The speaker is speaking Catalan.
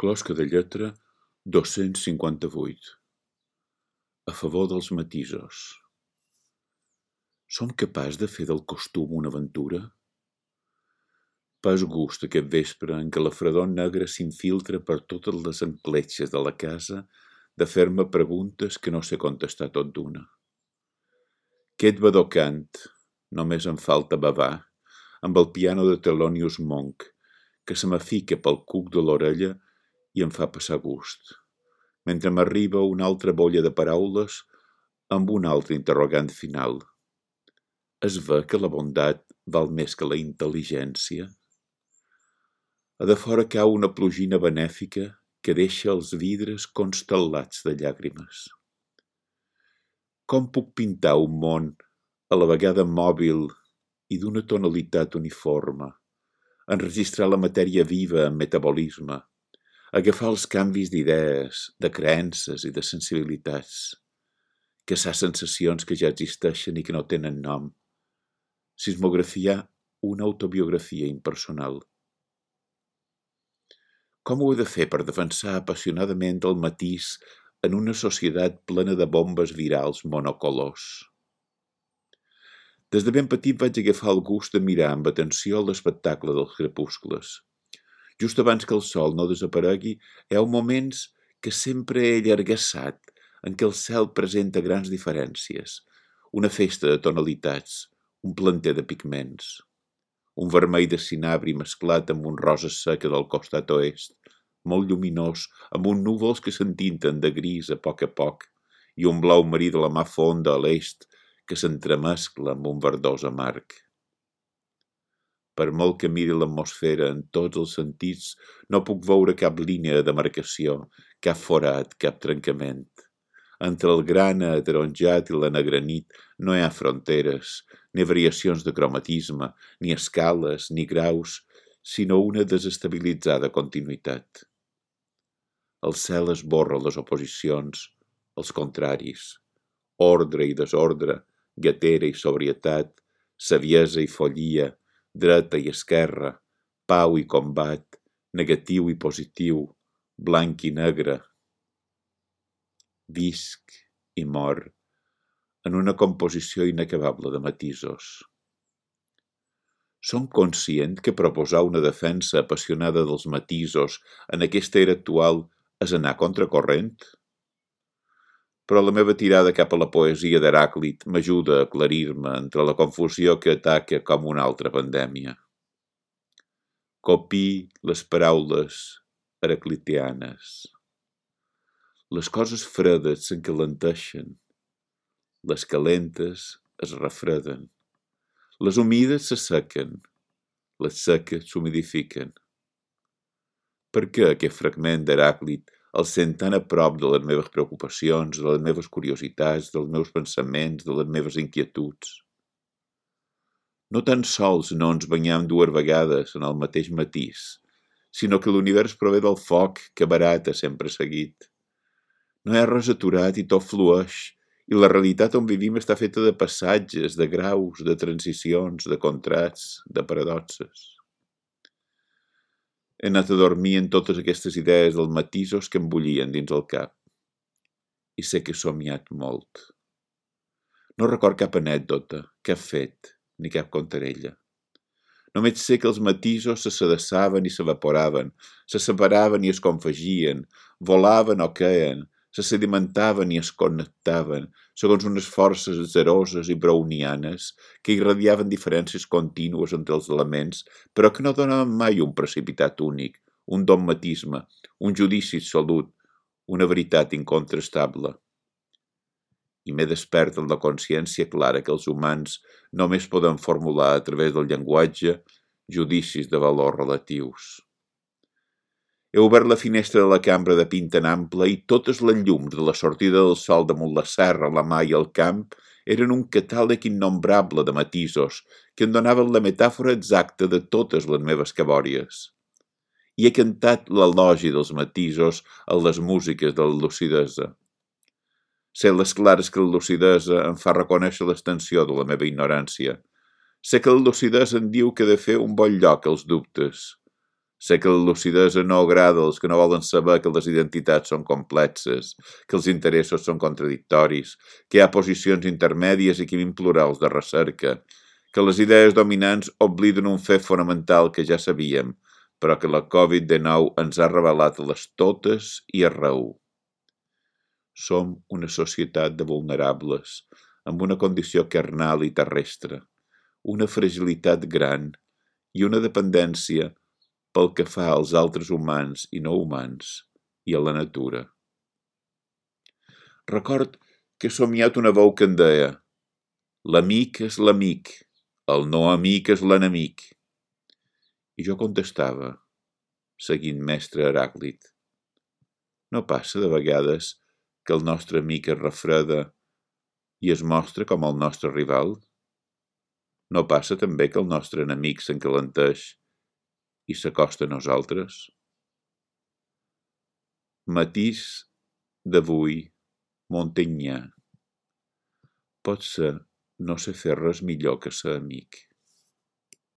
Closca de lletra 258. A favor dels matisos. Som capaç de fer del costum una aventura? Pas gust aquest vespre en què la fredor negra s'infiltra per totes les encletxes de la casa de fer-me preguntes que no sé contestar tot d'una. Aquest badocant, només em falta bavar, amb el piano de Thelonious Monk, que se m'afica pel cuc de l'orella i em fa passar gust, mentre m'arriba una altra bolla de paraules amb un altre interrogant final. Es ve que la bondat val més que la intel·ligència? A de fora cau una plugina benèfica que deixa els vidres constel·lats de llàgrimes. Com puc pintar un món a la vegada mòbil i d'una tonalitat uniforme, enregistrar la matèria viva en metabolisme, agafar els canvis d'idees, de creences i de sensibilitats, caçar sensacions que ja existeixen i que no tenen nom, sismografiar una autobiografia impersonal. Com ho he de fer per defensar apassionadament el matís en una societat plena de bombes virals monocolors? Des de ben petit vaig agafar el gust de mirar amb atenció l'espectacle dels crepuscles. Just abans que el sol no desaparegui, hi ha moments que sempre he allargassat, en què el cel presenta grans diferències, una festa de tonalitats, un planter de pigments, un vermell de cinabri mesclat amb un rosa seca del costat oest, molt lluminós, amb uns núvols que s'entinten de gris a poc, i un blau marí de la mà fonda a l'est que s'entremescla amb un verdós amarg. Per molt que miri l'atmosfera en tots els sentits, no puc veure cap línia de demarcació, cap forat, cap trencament. Entre el grana ataronjat i la negra nit no hi ha fronteres, ni variacions de cromatisme, ni escales, ni graus, sinó una desestabilitzada continuïtat. El cel esborra les oposicions, els contraris, ordre i desordre, gatera i sobrietat, saviesa i follia, dreta i esquerra, pau i combat, negatiu i positiu, blanc i negre. Visc i mor en una composició inacabable de matisos. Som conscient que proposar una defensa apassionada dels matisos en aquesta era actual és anar contracorrent? Però la meva tirada cap a la poesia d'Heràclit m'ajuda a aclarir-me entre la confusió que ataca com una altra pandèmia. Copiï les paraules heraclitianes. Les coses fredes s'encalenteixen, les calentes es refreden, les humides s'assequen, les seques s'humidifiquen. Per què aquest fragment d'Heràclit el sent tan a prop de les meves preocupacions, de les meves curiositats, dels meus pensaments, de les meves inquietuds? No tan sols no ens banyam dues vegades en el mateix matís, sinó que l'univers prové del foc que barata sempre seguit. No hi ha res aturat i tot flueix, i la realitat on vivim està feta de passatges, de graus, de transicions, de contrasts, de paradoxes. He anat a dormir en totes aquestes idees dels matisos que em bullien dins el cap. I sé que he somiat molt. No record cap anècdota, cap fet, ni cap contarella. Només sé que els matisos se sedassaven i s'evaporaven, se separaven i es confegien, volaven o queien, se sedimentaven i es connectaven, segons unes forces azeroses i brownianes que irradiaven diferències contínues entre els elements, però que no donaven mai un precipitat únic, un dogmatisme, un judici absolut, una veritat incontrastable. I m'he despert en la consciència clara que els humans només poden formular a través del llenguatge judicis de valor relatius. He obert la finestra de la cambra de pinta en ample i totes les llums de la sortida del sol damunt la serra, la mà i el camp eren un catàleg innombrable de matisos que em donaven la metàfora exacta de totes les meves cabòries. I he cantat l'elogi dels matisos a les músiques de la lucidesa. Sé les clares que la lucidesa em fa reconèixer l'extensió de la meva ignorància. Sé que la lucidesa em diu que he de fer un bon lloc als dubtes. Sé que la lucidesa no agrada als que no volen saber que les identitats són complexes, que els interessos són contradictoris, que hi ha posicions intermèdies i equilibrats plurals de recerca, que les idees dominants obliden un fet fonamental que ja sabíem, però que la Covid-19 ens ha revelat a les totes i arreu. Som una societat de vulnerables, amb una condició carnal i terrestre, una fragilitat gran i una dependència pel que fa als altres humans i no humans i a la natura. Record que he somiat una veu que em deia: l'amic és l'amic, el no amic és l'enemic. I jo contestava, seguint mestre Heràclit: no passa de vegades que el nostre amic es refreda i es mostra com el nostre rival? No passa també que el nostre enemic s'encalenteix i s'acosta a nosaltres? Matís d'avui, Montaigne. Potser no sé fer res millor que ser amic.